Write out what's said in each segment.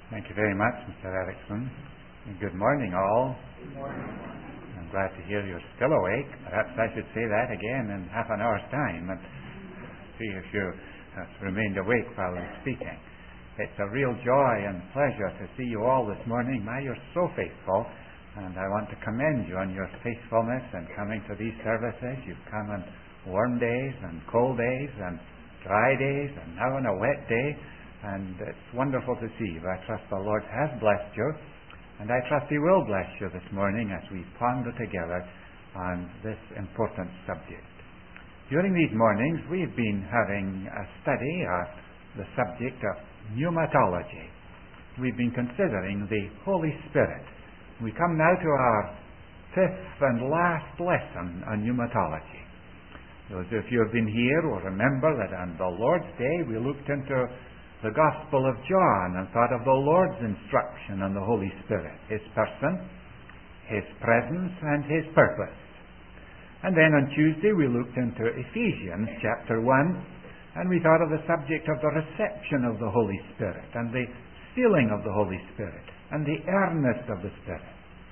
Thank you very much, Mr. Erickson. And good morning, all. Good morning. I'm glad to hear you're still awake. Perhaps I should say that again in half an hour's time and see if you have remained awake while I'm speaking. It's a real joy and pleasure to see you all this morning. You're so faithful, and I want to commend you on your faithfulness in coming to these services. You've come on warm days and cold days and dry days and now on a wet day. And it's wonderful to see you. I trust the Lord has blessed you, and I trust He will bless you this morning as we ponder together on this important subject. During these mornings, we've been having a study of the subject of pneumatology. We've been considering the Holy Spirit. We come now to our fifth and last lesson on pneumatology. Those of you who have been here will remember that on the Lord's Day we looked into the Gospel of John and thought of the Lord's instruction on the Holy Spirit, His person, His presence, and His purpose. And then on Tuesday we looked into Ephesians chapter 1, and we thought of the subject of the reception of the Holy Spirit and the sealing of the Holy Spirit and the earnest of the Spirit.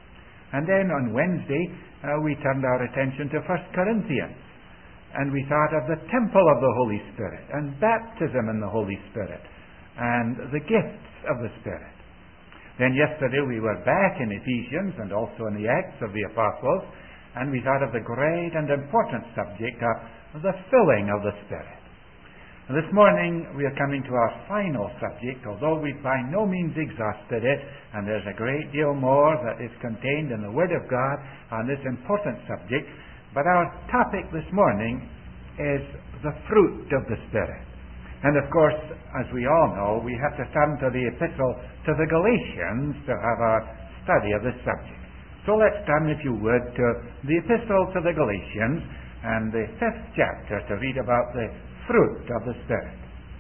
And then on Wednesday we turned our attention to 1 Corinthians, and we thought of the temple of the Holy Spirit and baptism in the Holy Spirit and the gifts of the Spirit. Then yesterday we were back in Ephesians and also in the Acts of the Apostles, and we thought of the great and important subject of the filling of the Spirit. And this morning we are coming to our final subject, although we've by no means exhausted it, and there's a great deal more that is contained in the Word of God on this important subject. But our topic this morning is the fruit of the Spirit. And of course, as we all know, we have to turn to the epistle to the Galatians to have our study of this subject. So let's turn, if you would, to the epistle to the Galatians and the 5th chapter to read about the fruit of the Spirit.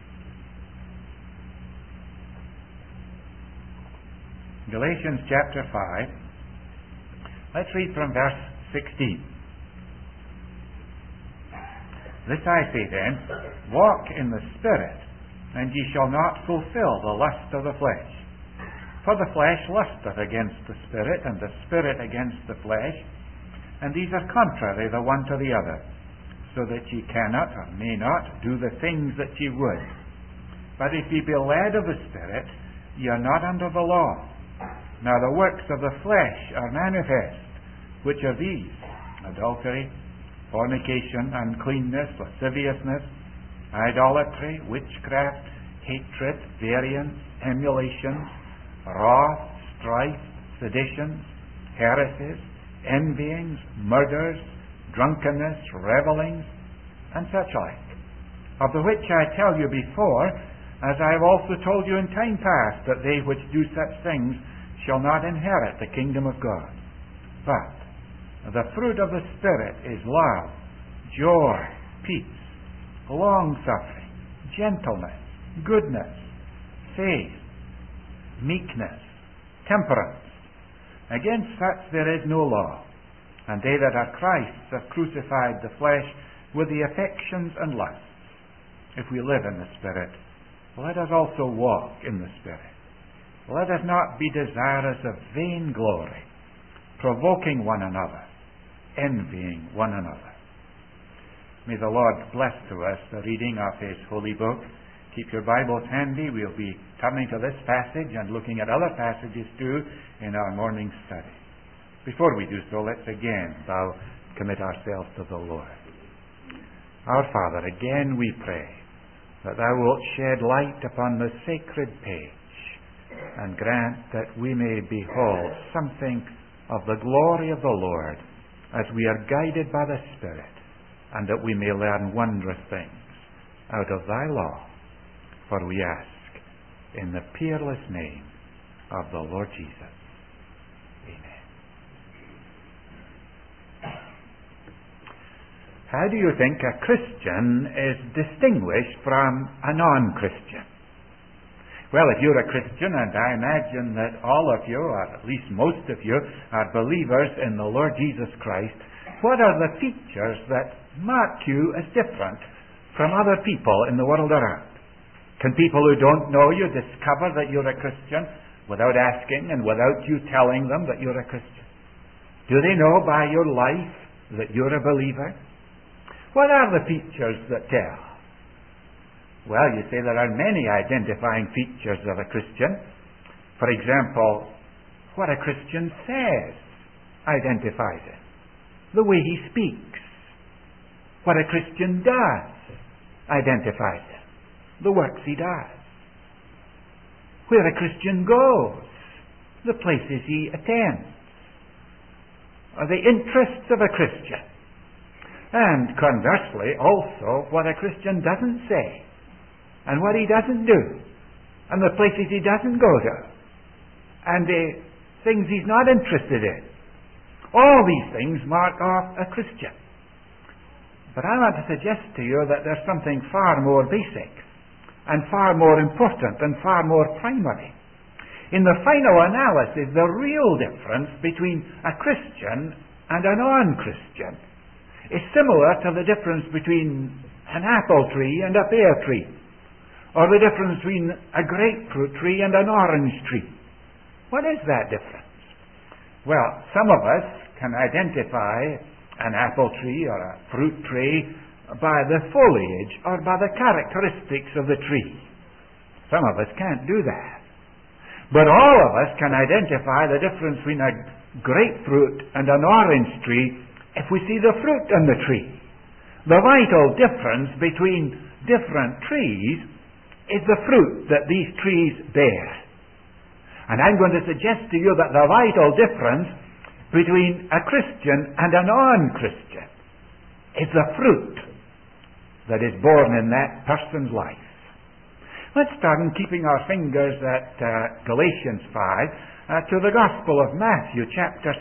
Galatians chapter 5. Let's read from verse 16. This I say then, walk in the Spirit, and ye shall not fulfill the lust of the flesh. For the flesh lusteth against the Spirit, and the Spirit against the flesh, and these are contrary the one to the other, so that ye cannot or may not do the things that ye would. But if ye be led of the Spirit, ye are not under the law. Now the works of the flesh are manifest, which are these: adultery, fornication, uncleanness, lasciviousness, idolatry, witchcraft, hatred, variance, emulations, wrath, strife, seditions, heresies, envyings, murders, drunkenness, revellings, and such like, of the which I tell you before, as I have also told you in time past, that they which do such things shall not inherit the kingdom of God. But the fruit of the Spirit is love, joy, peace, long-suffering, gentleness, goodness, faith, meekness, temperance. Against such there is no law. And they that are Christ's have crucified the flesh with the affections and lusts. If we live in the Spirit, let us also walk in the Spirit. Let us not be desirous of vain glory, provoking one another, envying one another. May the Lord bless to us the reading of His holy book. Keep your Bibles handy. We'll be turning to this passage and looking at other passages too in our morning study. Before we do so, let's again commit ourselves to the Lord. Our Father, again we pray that Thou wilt shed light upon the sacred page and grant that we may behold something of the glory of the Lord as we are guided by the Spirit, and that we may learn wondrous things out of Thy law. For we ask in the peerless name of the Lord Jesus. Amen. How do you think a Christian is distinguished from a non-Christian? Well, if you're a Christian, and I imagine that all of you, or at least most of you, are believers in the Lord Jesus Christ, what are the features that mark you as different from other people in the world around? Can people who don't know you discover that you're a Christian without asking and without you telling them that you're a Christian? Do they know by your life that you're a believer? What are the features that tell? Well, you say there are many identifying features of a Christian. For example, what a Christian says identifies it. The way he speaks. What a Christian does identifies it. The works he does. Where a Christian goes. The places he attends. Or the interests of a Christian. And conversely, also, what a Christian doesn't say. And what he doesn't do. And the places he doesn't go to. And the things he's not interested in. All these things mark off a Christian. But I want to suggest to you that there's something far more basic and far more important and far more primary. In the final analysis, the real difference between a Christian and a non-Christian is similar to the difference between an apple tree and a pear tree, or the difference between a grapefruit tree and an orange tree. What is that difference? Well, some of us can identify an apple tree or a fruit tree by the foliage or by the characteristics of the tree. Some of us can't do that. But all of us can identify the difference between a grapefruit and an orange tree if we see the fruit on the tree. The vital difference between different trees is the fruit that these trees bear. And I'm going to suggest to you that the vital difference between a Christian and a non-Christian is the fruit that is born in that person's life. Let's start in keeping our fingers at Galatians 5 to the Gospel of Matthew chapter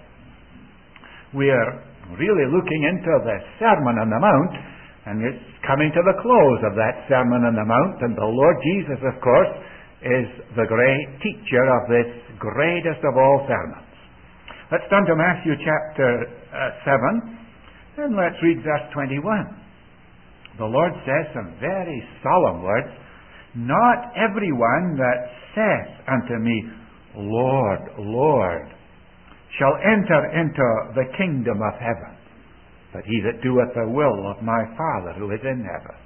7. We're really looking into the Sermon on the Mount, and it's coming to the close of that Sermon on the Mount, and the Lord Jesus, of course, is the great teacher of this greatest of all sermons. Let's turn to Matthew chapter 7, and let's read verse 21. The Lord says some very solemn words. Not everyone that saith unto me, Lord, Lord, shall enter into the kingdom of heaven, but he that doeth the will of my Father who is in heaven.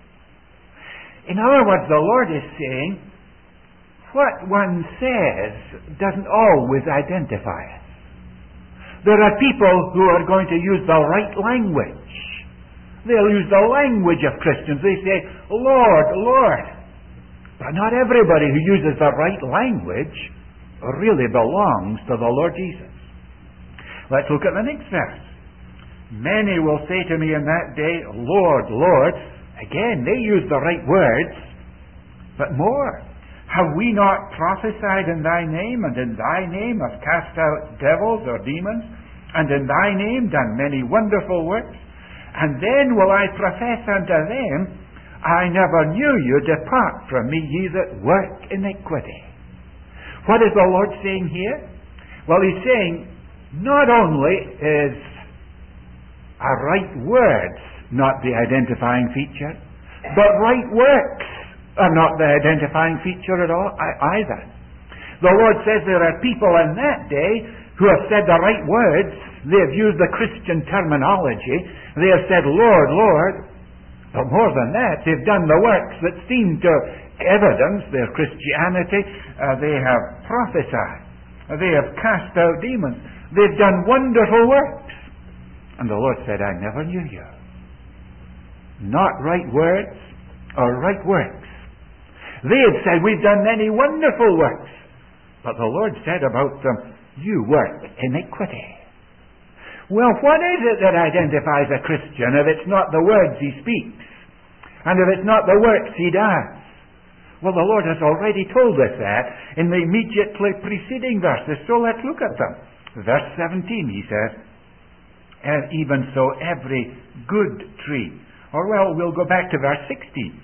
In other words, the Lord is saying, what one says doesn't always identify us. There are people who are going to use the right language. They'll use the language of Christians. They say, Lord, Lord. But not everybody who uses the right language really belongs to the Lord Jesus. Let's look at the next verse. Many will say to me in that day, Lord, Lord. Again, they use the right words, but more. Have we not prophesied in thy name, and in thy name have cast out devils or demons, and in thy name done many wonderful works? And then will I profess unto them, I never knew you, depart from me, ye that work iniquity. What is the Lord saying here? Well, He's saying, not only is a right words not the identifying feature, but right works are not the identifying feature at all either. The Lord says there are people in that day who have said the right words. They have used the Christian terminology. They have said, Lord, Lord. But more than that, they've done the works that seem to evidence their Christianity. They have prophesied. They have cast out demons. They've done wonderful works. And the Lord said, I never knew you. Not right words or right works. They had said, we've done many wonderful works. But the Lord said about them, you work iniquity. Well, what is it that identifies a Christian if it's not the words he speaks? And if it's not the works he does? Well, the Lord has already told us that in the immediately preceding verses, so let's look at them. Verse 17, he says, even so every good tree. Or well, we'll go back to verse 16.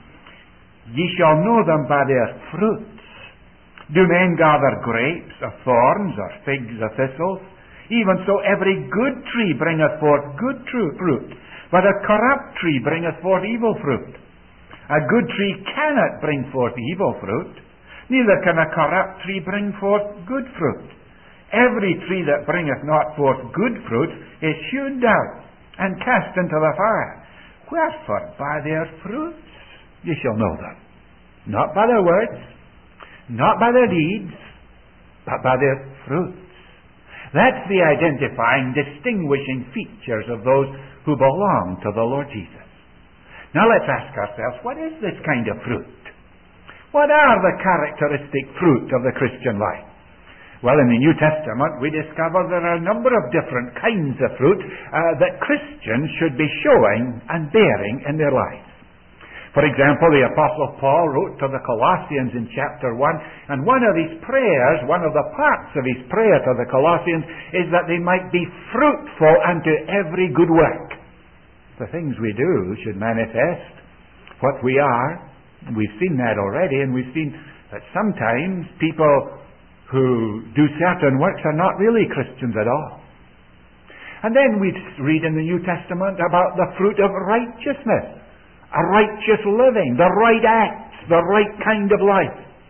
Ye shall know them by their fruits. Do men gather grapes of thorns or figs of thistles? Even so every good tree bringeth forth good fruit, but a corrupt tree bringeth forth evil fruit. A good tree cannot bring forth evil fruit, neither can a corrupt tree bring forth good fruit. Every tree that bringeth not forth good fruit is hewn down and cast into the fire. Wherefore, by their fruits ye shall know them. Not by their words, not by their deeds, but by their fruits. That's the identifying, distinguishing features of those who belong to the Lord Jesus. Now let's ask ourselves, what is this kind of fruit? What are the characteristic fruit of the Christian life? Well, in the New Testament, we discover there are a number of different kinds of fruit that Christians should be showing and bearing in their lives. For example, the Apostle Paul wrote to the Colossians in chapter 1, and one of his prayers, one of the parts of his prayer to the Colossians, is that they might be fruitful unto every good work. The things we do should manifest what we are. We've seen that already, and we've seen that sometimes people who do certain works are not really Christians at all. And then we read in the New Testament about the fruit of righteousness, a righteous living, the right acts, the right kind of life.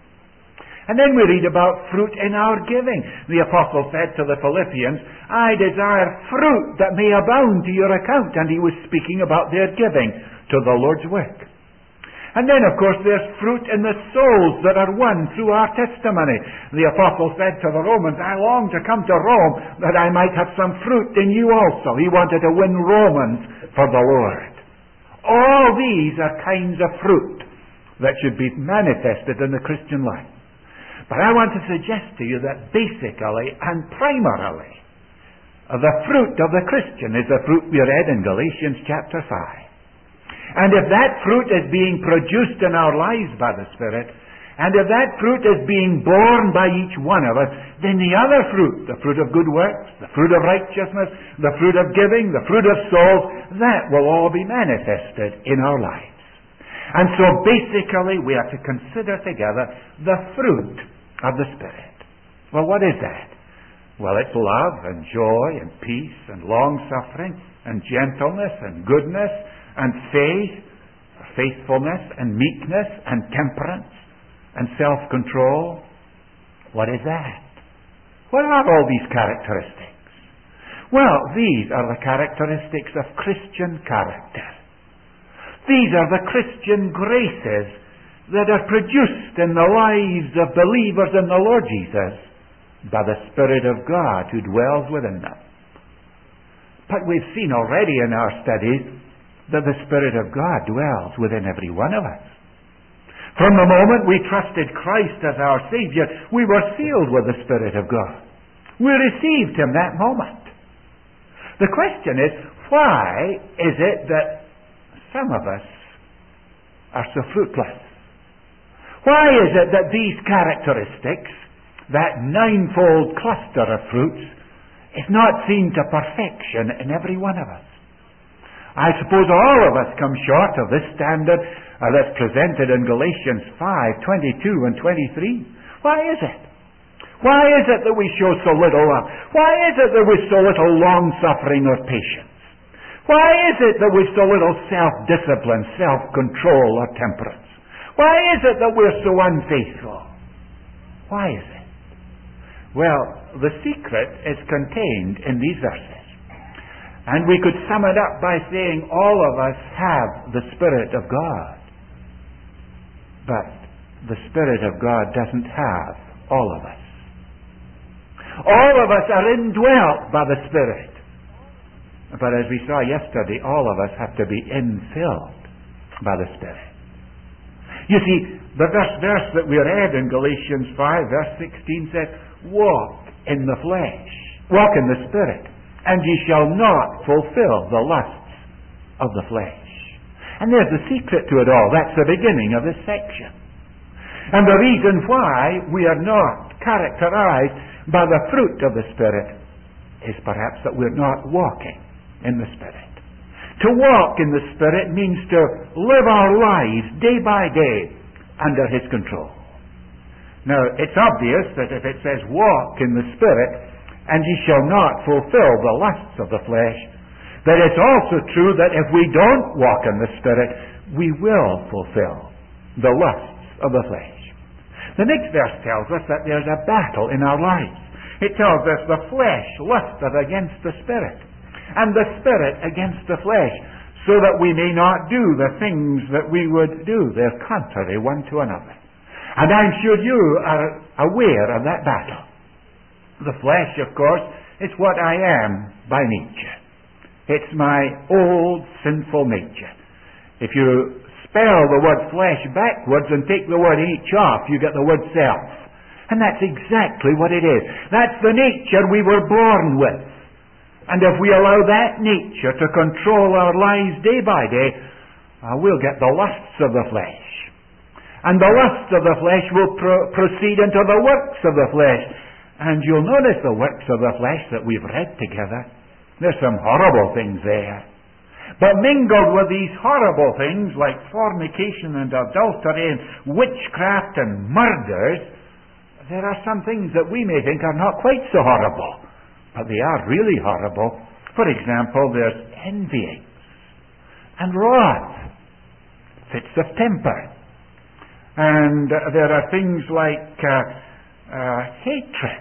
And then we read about fruit in our giving. The apostle said to the Philippians, I desire fruit that may abound to your account. And he was speaking about their giving to the Lord's work. And then, of course, there's fruit in the souls that are won through our testimony. The apostle said to the Romans, I long to come to Rome that I might have some fruit in you also. He wanted to win Romans for the Lord. All these are kinds of fruit that should be manifested in the Christian life. But I want to suggest to you that basically and primarily, the fruit of the Christian is the fruit we read in Galatians chapter 5. And if that fruit is being produced in our lives by the Spirit, and if that fruit is being borne by each one of us, then the other fruit, the fruit of good works, the fruit of righteousness, the fruit of giving, the fruit of souls, that will all be manifested in our lives. And so basically we are to consider together the fruit of the Spirit. Well, what is that? Well, it's love and joy and peace and long-suffering and gentleness and goodness and faith, faithfulness and meekness and temperance and self-control. What is that? What are all these characteristics? Well, these are the characteristics of Christian character. These are the Christian graces that are produced in the lives of believers in the Lord Jesus by the Spirit of God who dwells within them. But we've seen already in our studies that the Spirit of God dwells within every one of us. From the moment we trusted Christ as our Savior, we were sealed with the Spirit of God. We received Him that moment. The question is, why is it that some of us are so fruitless? Why is it that these characteristics, that ninefold cluster of fruits, is not seen to perfection in every one of us? I suppose all of us come short of this standard that's presented in Galatians 5:22 and 23. Why is it? Why is it that we show so little love? Why is it that we've so little long-suffering or patience? Why is it that we've so little self-discipline, self-control or temperance? Why is it that we're so unfaithful? Why is it? Well, the secret is contained in these verses. And we could sum it up by saying all of us have the Spirit of God. But the Spirit of God doesn't have all of us. All of us are indwelt by the Spirit. But as we saw yesterday, all of us have to be infilled by the Spirit. You see, the verse that we read in Galatians 5, verse 16 says, walk in the flesh, walk in the Spirit, and ye shall not fulfill the lusts of the flesh. And there's the secret to it all. That's the beginning of this section. And the reason why we are not characterized by the fruit of the Spirit is perhaps that we're not walking in the Spirit. To walk in the Spirit means to live our lives day by day under His control. Now, it's obvious that if it says walk in the Spirit, and ye shall not fulfill the lusts of the flesh, that it's also true that if we don't walk in the Spirit, we will fulfill the lusts of the flesh. The next verse tells us that there's a battle in our lives. It tells us the flesh lusteth against the Spirit, and the Spirit against the flesh, so that we may not do the things that we would do. They're contrary one to another. And I'm sure you are aware of that battle. The flesh, of course, is what I am by nature. It's my old sinful nature. If you spell the word flesh backwards and take the word H off, you get the word self. And that's exactly what it is. That's the nature we were born with. And if we allow that nature to control our lives day by day, we'll get the lusts of the flesh. And the lusts of the flesh will proceed into the works of the flesh. And you'll notice the works of the flesh that we've read together. There's some horrible things there. But mingled with these horrible things like fornication and adultery and witchcraft and murders, there are some things that we may think are not quite so horrible, but they are really horrible. For example, there's envyings and wrath, fits of temper. And there are things like hatred.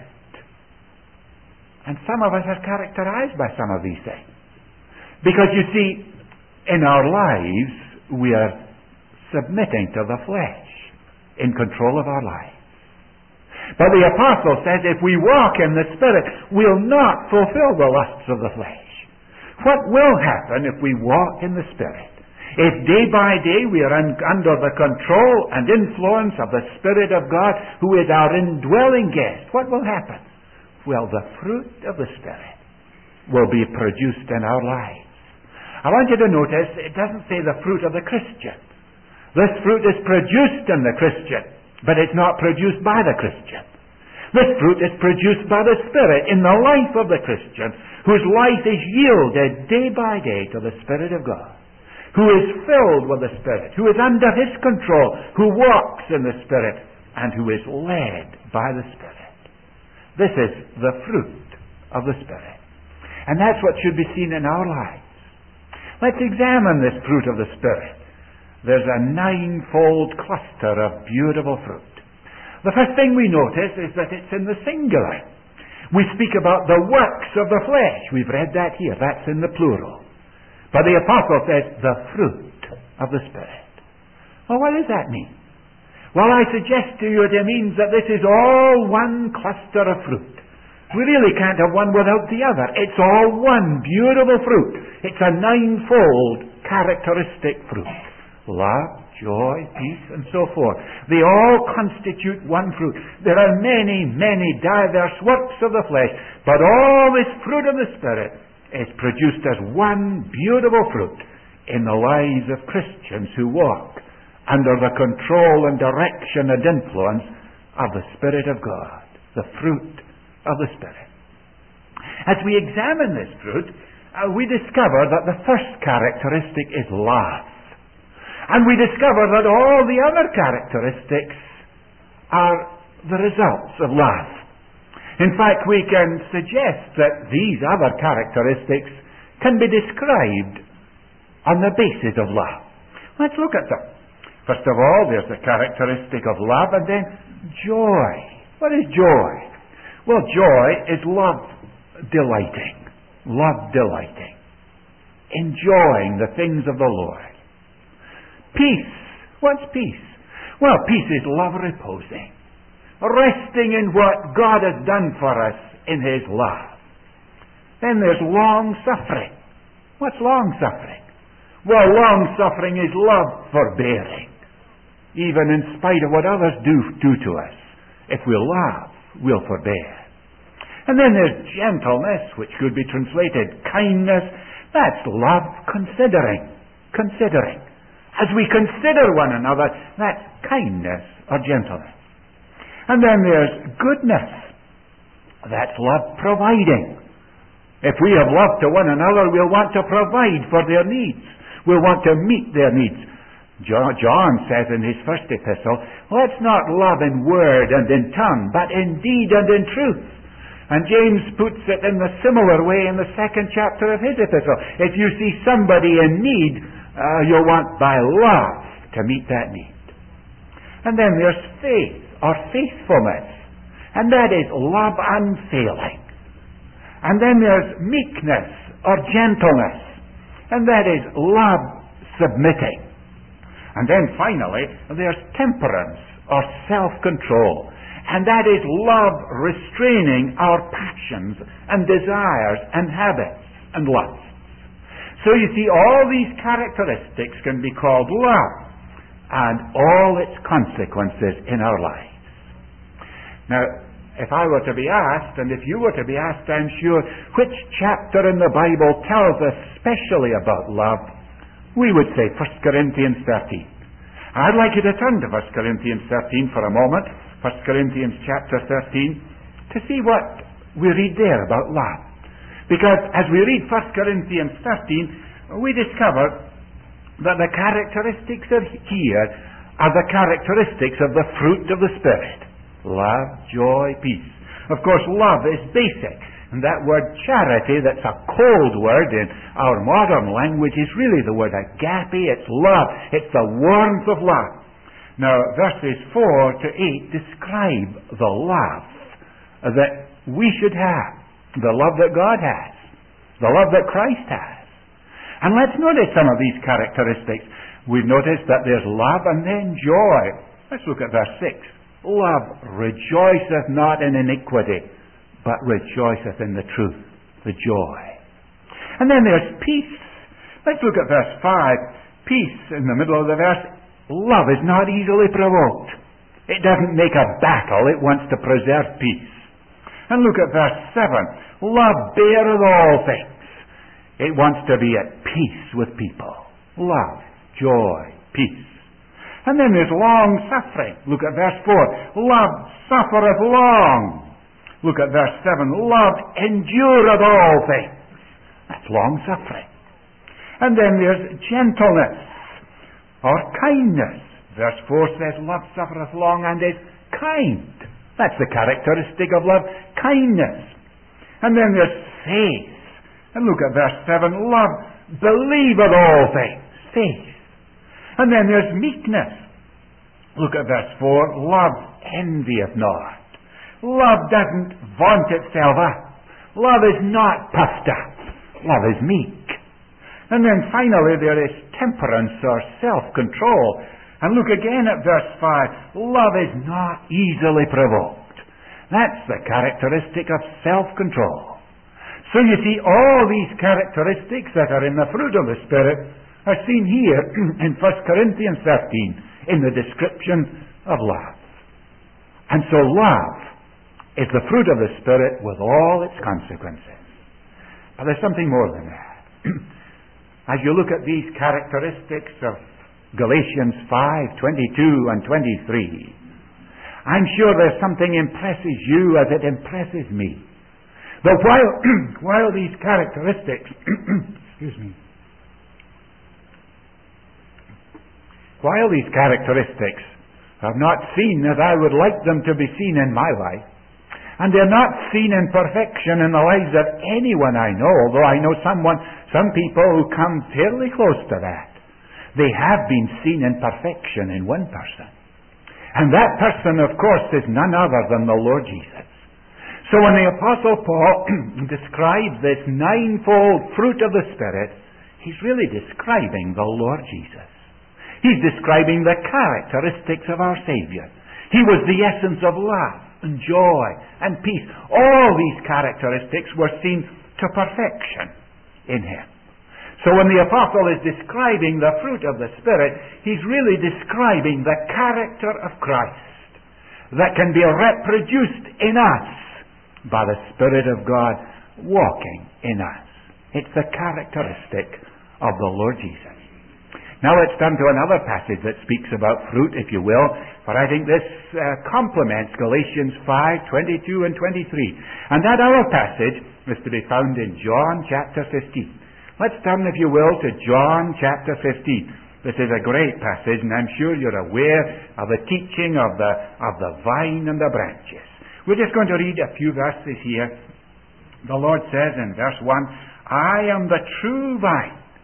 And some of us are characterized by some of these things. Because you see, in our lives, we are submitting to the flesh in control of our lives. But the apostle says if we walk in the Spirit, we'll not fulfill the lusts of the flesh. What will happen if we walk in the Spirit? If day by day we are under the control and influence of the Spirit of God, who is our indwelling guest, what will happen? Well, the fruit of the Spirit will be produced in our lives. I want you to notice, it doesn't say the fruit of the Christian. This fruit is produced in the Christian, but it's not produced by the Christian. This fruit is produced by the Spirit in the life of the Christian, whose life is yielded day by day to the Spirit of God, who is filled with the Spirit, who is under His control, who walks in the Spirit, and who is led by the Spirit. This is the fruit of the Spirit. And that's what should be seen in our lives. Let's examine this fruit of the Spirit. There's a ninefold cluster of beautiful fruit. The first thing we notice is that it's in the singular. We speak about the works of the flesh. We've read that here. That's in the plural. But the apostle says the fruit of the Spirit. Well, what does that mean? Well, I suggest to you it means that this is all one cluster of fruit. We really can't have one without the other. It's all one beautiful fruit. It's a ninefold characteristic fruit. Love, joy, peace, and so forth. They all constitute one fruit. There are many, many diverse works of the flesh, but all this fruit of the Spirit is produced as one beautiful fruit in the lives of Christians who walk under the control and direction and influence of the Spirit of God, the fruit of the Spirit. As we examine this fruit, we discover that the first characteristic is love. And we discover that all the other characteristics are the results of love. In fact, we can suggest that these other characteristics can be described on the basis of love. Let's look at them. First of all, there's the characteristic of love, and then joy. What is joy? Well, joy is love delighting. Love delighting. Enjoying the things of the Lord. Peace. What's peace? Well, peace is love reposing. Resting in what God has done for us in His love. Then there's long-suffering. What's long-suffering? Well, long-suffering is love forbearing. Even in spite of what others do to us. If we'll love, we'll forbear. And then there's gentleness, which could be translated kindness. That's love considering. Considering. As we consider one another, that's kindness or gentleness. And then there's goodness. That's love providing. If we have love to one another, we'll want to provide for their needs. We'll want to meet their needs. John says in his first epistle, let's not love in word and in tongue, but in deed and in truth. And James puts it in the similar way in the second chapter of his epistle. If you see somebody in need, You'll want by love to meet that need. And then there's faith or faithfulness, and that is love unfailing. And then there's meekness or gentleness, and that is love submitting. And then finally, there's temperance or self-control, and that is love restraining our passions and desires and habits and lusts. So you see, all these characteristics can be called love and all its consequences in our lives. Now, if I were to be asked, and if you were to be asked, I'm sure, which chapter in the Bible tells us specially about love, we would say 1 Corinthians 13. I'd like you to turn to 1 Corinthians 13 for a moment, 1 Corinthians chapter 13, to see what we read there about love. Because as we read 1 Corinthians 13, we discover that the characteristics of here are the characteristics of the fruit of the Spirit. Love, joy, peace. Of course, love is basic. And that word charity, that's a cold word in our modern language, is really the word agape. It's love. It's the warmth of love. Now, verses 4 to 8 describe the love that we should have. The love that God has. The love that Christ has. And let's notice some of these characteristics. We've noticed that there's love and then joy. Let's look at verse 6. Love rejoiceth not in iniquity, but rejoiceth in the truth, the joy. And then there's peace. Let's look at verse 5. Peace, in the middle of the verse. Love is not easily provoked. It doesn't make a battle. It wants to preserve peace. And look at verse 7. Love beareth all things. It wants to be at peace with people. Love, joy, peace. And then there's long suffering. Look at verse 4. Love suffereth long. Look at verse 7. Love endureth all things. That's long suffering. And then there's gentleness or kindness. Verse 4 says, love suffereth long and is kind. That's the characteristic of love, kindness. And then there's faith. And look at verse 7. Love believeth all things. Faith. And then there's meekness. Look at verse 4. Love envieth not. Love doesn't vaunt itself up. Love is not puffed up. Love is meek. And then finally there is temperance or self-control. And look again at verse 5. Love is not easily provoked. That's the characteristic of self-control. So you see, all these characteristics that are in the fruit of the Spirit are seen here in 1 Corinthians 13 in the description of love. And so love is the fruit of the Spirit with all its consequences. But there's something more than that. As you look at these characteristics of Galatians 5:22 and 23, I'm sure there's something impresses you as it impresses me. But while these characteristics while these characteristics are not seen as I would like them to be seen in my life, and they're not seen in perfection in the lives of anyone I know, although I know some people who come fairly close to that. They have been seen in perfection in one person. And that person, of course, is none other than the Lord Jesus. So when the Apostle Paul describes this ninefold fruit of the Spirit, he's really describing the Lord Jesus. He's describing the characteristics of our Savior. He was the essence of love and joy and peace. All these characteristics were seen to perfection in Him. So when the Apostle is describing the fruit of the Spirit, he's really describing the character of Christ that can be reproduced in us by the Spirit of God walking in us. It's the characteristic of the Lord Jesus. Now let's turn to another passage that speaks about fruit, if you will, for I think this complements Galatians 5:22 and 23. And that other passage is to be found in John chapter 15. Let's turn, if you will, to John chapter 15. This is a great passage, and I'm sure you're aware of the teaching of the vine and the branches. We're just going to read a few verses here. The Lord says in verse 1, I am the true vine,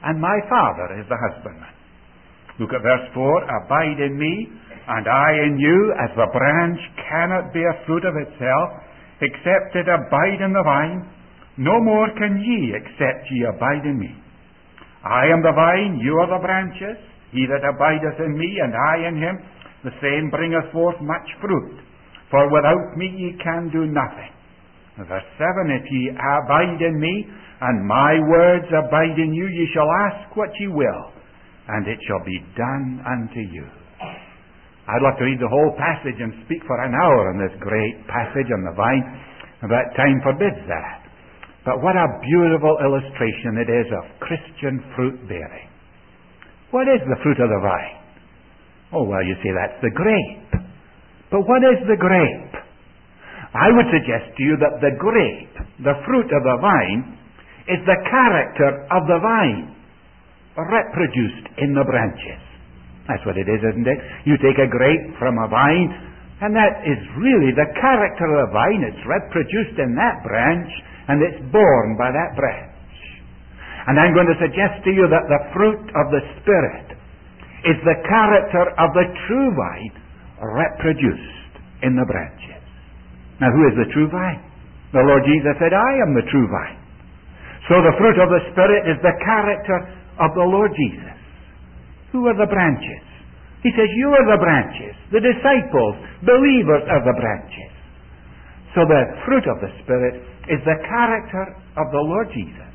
and my Father is the husbandman. Look at verse 4. Abide in me, and I in you, as the branch cannot bear fruit of itself, except it abide in the vine. No more can ye, except ye abide in me. I am the vine, you are the branches. He that abideth in me, and I in him, the same bringeth forth much fruit. For without me ye can do nothing. Verse 7, if ye abide in me, and my words abide in you, ye shall ask what ye will, and it shall be done unto you. I'd love to read the whole passage and speak for an hour on this great passage on the vine, but time forbids that. But what a beautiful illustration it is of Christian fruit bearing. What is the fruit of the vine? Oh, well, you say that's the grape. But what is the grape? I would suggest to you that the grape, the fruit of the vine, is the character of the vine, reproduced in the branches. That's what it is, isn't it? You take a grape from a vine, and that is really the character of the vine. It's reproduced in that branch, and it's borne by that branch. And I'm going to suggest to you that the fruit of the Spirit is the character of the true vine reproduced in the branches. Now, who is the true vine? The Lord Jesus said, I am the true vine. So the fruit of the Spirit is the character of the Lord Jesus. Who are the branches? He says, you are the branches. The disciples, believers are the branches. So the fruit of the Spirit is the character of the Lord Jesus,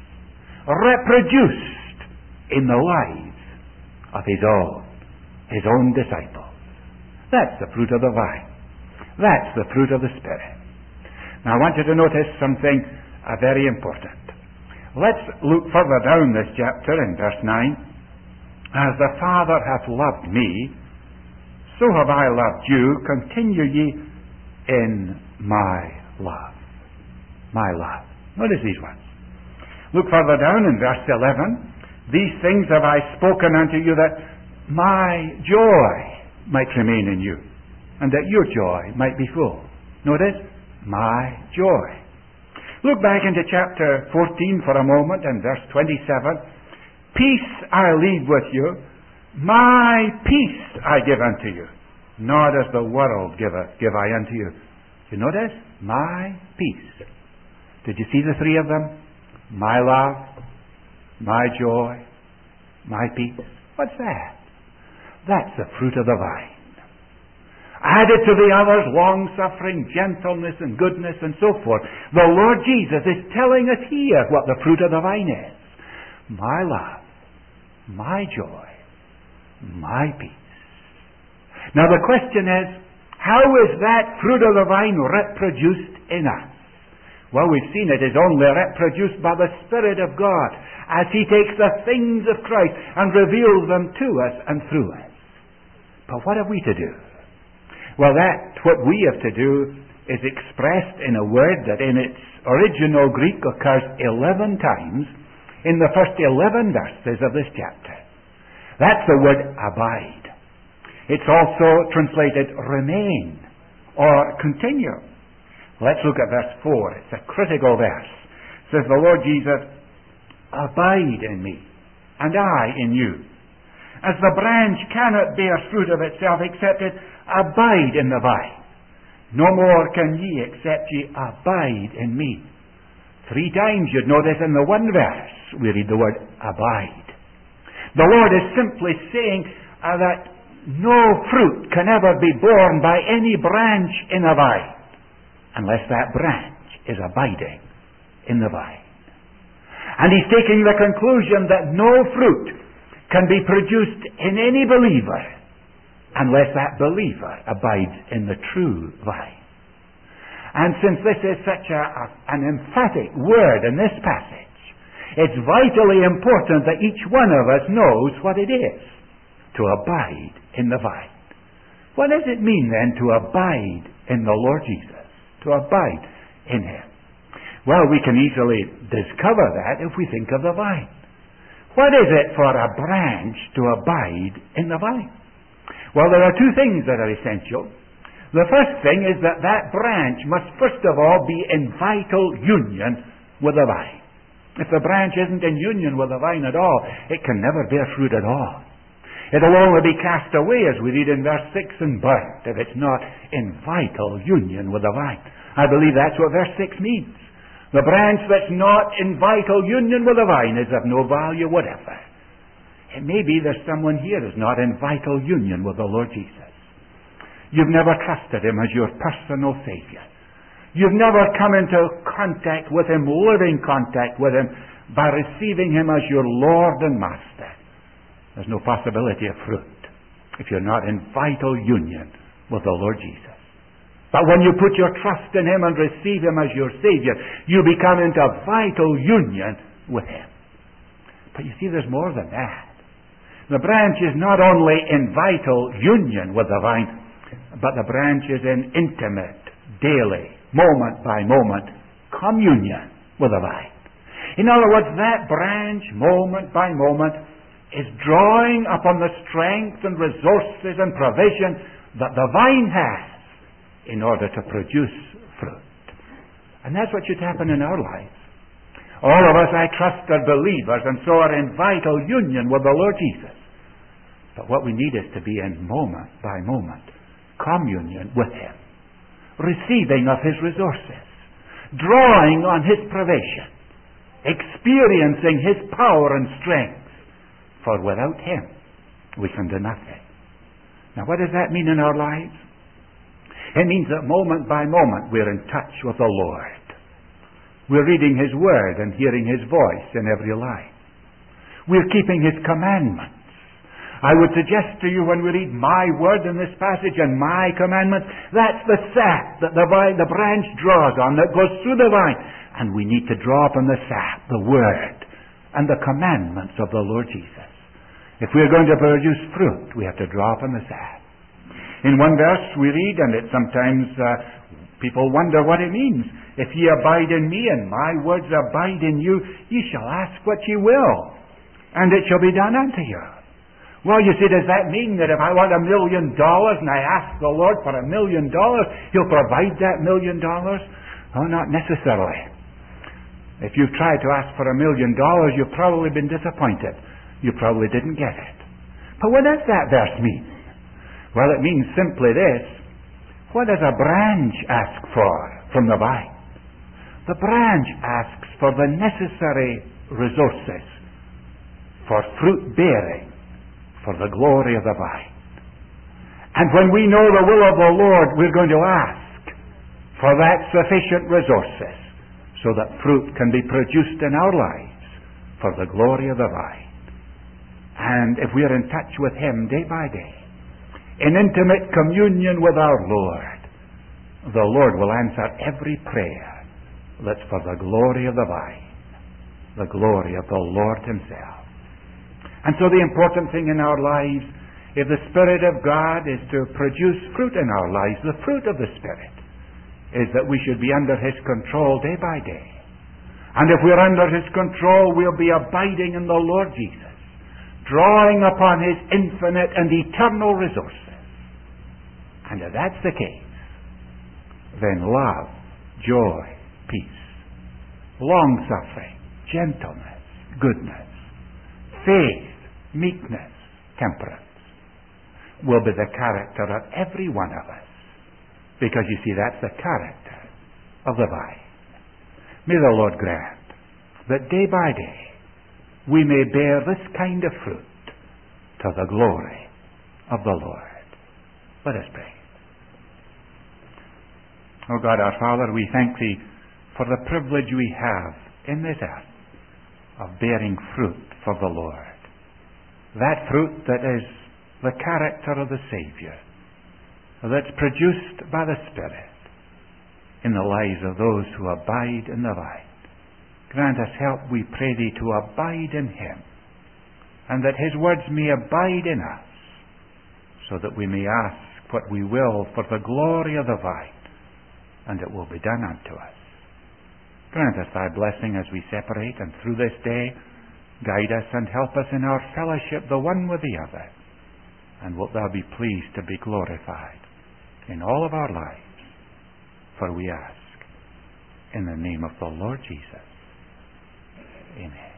reproduced in the lives of his own disciples. That's the fruit of the vine. That's the fruit of the Spirit. Now I want you to notice something very important. Let's look further down this chapter in verse 9. As the Father hath loved me, so have I loved you. Continue ye in my love. My love. Notice these words. Look further down in verse 11. These things have I spoken unto you, that my joy might remain in you, and that your joy might be full. Notice, my joy. Look back into chapter 14 for a moment and verse 27. Peace I leave with you, my peace I give unto you. Not as the world giveth, give I unto you. You notice? My peace. Did you see the three of them? My love, my joy, my peace. What's that? That's the fruit of the vine. Added to the others, long-suffering, gentleness, and goodness, and so forth. The Lord Jesus is telling us here what the fruit of the vine is. My love, my joy, my peace. Now the question is, how is that fruit of the vine reproduced in us? Well, we've seen it is only reproduced by the Spirit of God as He takes the things of Christ and reveals them to us and through us. But what have we to do? Well, what we have to do is expressed in a word that in its original Greek occurs 11 times in the first 11 verses of this chapter. That's the word abide. It's also translated remain or continue. Let's look at verse 4. It's a critical verse. It says, the Lord Jesus, abide in me, and I in you. As the branch cannot bear fruit of itself except it abide in the vine, no more can ye except ye abide in me. 3 times you'd notice in the one verse we read the word abide. The Lord is simply saying that no fruit can ever be borne by any branch in a vine unless that branch is abiding in the vine. And He's taking the conclusion that no fruit can be produced in any believer unless that believer abides in the true vine. And since this is such an emphatic word in this passage, it's vitally important that each one of us knows what it is to abide in the vine. What does it mean then to abide in the Lord Jesus? To abide in Him? Well, we can easily discover that if we think of the vine. What is it for a branch to abide in the vine? Well, there are 2 things that are essential. The first thing is that branch must first of all be in vital union with the vine. If the branch isn't in union with the vine at all, it can never bear fruit at all. It'll only be cast away, as we read in verse 6, and burnt, if it's not in vital union with the vine. I believe that's what verse 6 means. The branch that's not in vital union with the vine is of no value whatever. It may be there's someone here who's not in vital union with the Lord Jesus. You've never trusted Him as your personal Savior. You've never come into contact with Him, living contact with Him, by receiving Him as your Lord and Master. There's no possibility of fruit if you're not in vital union with the Lord Jesus. But when you put your trust in Him and receive Him as your Savior, you become into vital union with Him. But you see, there's more than that. The branch is not only in vital union with the vine, but the branch is in intimate, daily, moment by moment, communion with the vine. In other words, that branch, moment by moment, is drawing upon the strength and resources and provision that the vine has in order to produce fruit. And that's what should happen in our lives. All of us, I trust, are believers, and so are in vital union with the Lord Jesus. But what we need is to be in moment by moment communion with Him, receiving of His resources, drawing on His provision, experiencing His power and strength. For without Him, we can do nothing. Now, what does that mean in our lives? It means that moment by moment we're in touch with the Lord. We're reading His Word and hearing His voice in every line. We're keeping His commandments. I would suggest to you, when we read my word in this passage and my commandments, that's the sap that the branch draws on, that goes through the vine. And we need to draw upon the sap, the word, and the commandments of the Lord Jesus. If we're going to produce fruit, we have to draw upon the sap. In one verse we read, and it sometimes people wonder what it means. If ye abide in me and my words abide in you, ye shall ask what ye will, and it shall be done unto you. Well, you see, does that mean that if I want $1 million and I ask the Lord for $1 million, He'll provide that $1 million? Oh, not necessarily. If you've tried to ask for $1 million, you've probably been disappointed. You probably didn't get it. But what does that verse mean? Well, it means simply this. What does a branch ask for from the vine? The branch asks for the necessary resources for fruit bearing, for the glory of the vine. And when we know the will of the Lord, we're going to ask for that sufficient resources so that fruit can be produced in our lives for the glory of the vine. And if we're in touch with Him day by day, in intimate communion with our Lord, the Lord will answer every prayer that's for the glory of the vine, the glory of the Lord Himself. And so the important thing in our lives, if the Spirit of God is to produce fruit in our lives, the fruit of the Spirit is that we should be under His control day by day. And if we're under His control, we'll be abiding in the Lord Jesus, drawing upon His infinite and eternal resources. And if that's the case, then love, joy, peace, long-suffering, gentleness, goodness, faith, meekness, temperance will be the character of every one of us. Because you see, that's the character of the vine. May the Lord grant that day by day we may bear this kind of fruit to the glory of the Lord. Let us pray. Oh God, our Father, we thank Thee for the privilege we have in this earth of bearing fruit for the Lord. That fruit that is the character of the Savior, that's produced by the Spirit in the lives of those who abide in the vine. Grant us help, we pray Thee, to abide in Him, and that His words may abide in us, so that we may ask what we will for the glory of the vine, and it will be done unto us. Grant us Thy blessing as we separate, and through this day guide us and help us in our fellowship the one with the other. And wilt Thou be pleased to be glorified in all of our lives. For we ask in the name of the Lord Jesus. Amen.